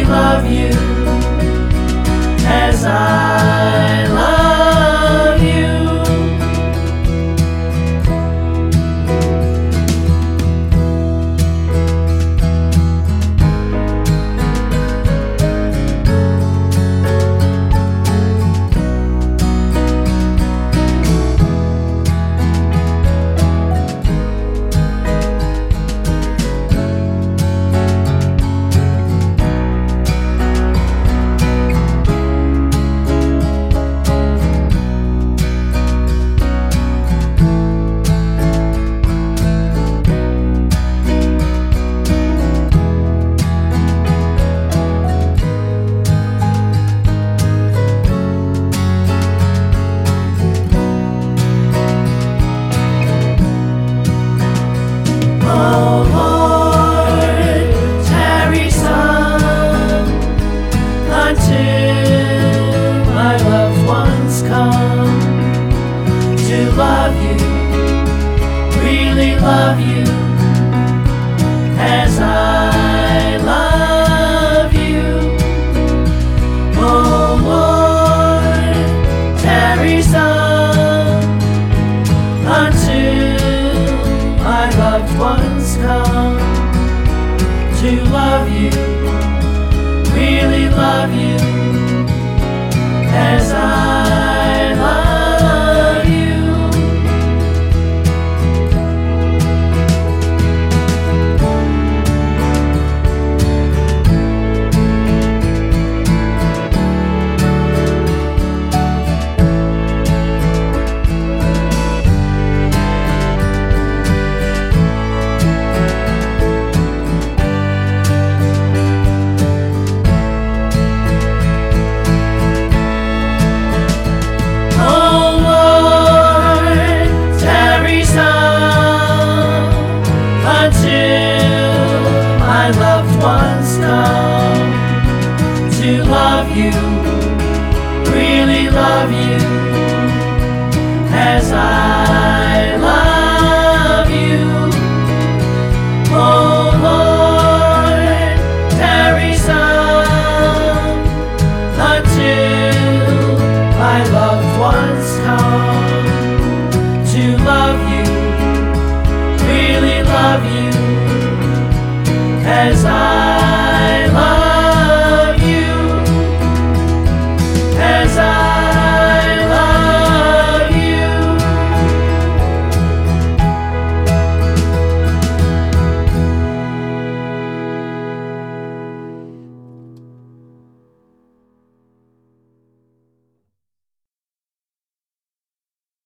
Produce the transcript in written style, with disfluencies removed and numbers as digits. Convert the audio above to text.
love you as I love you. Oh Lord, tarry some until my loved ones come to love you, really love you as I love you. Oh Lord, tarry some until my loved ones come to love you, really love you as I love you. Until my loved ones come to love you, really love you as I love you. Oh Lord, tarry some until my loved ones come to love you, really love you as I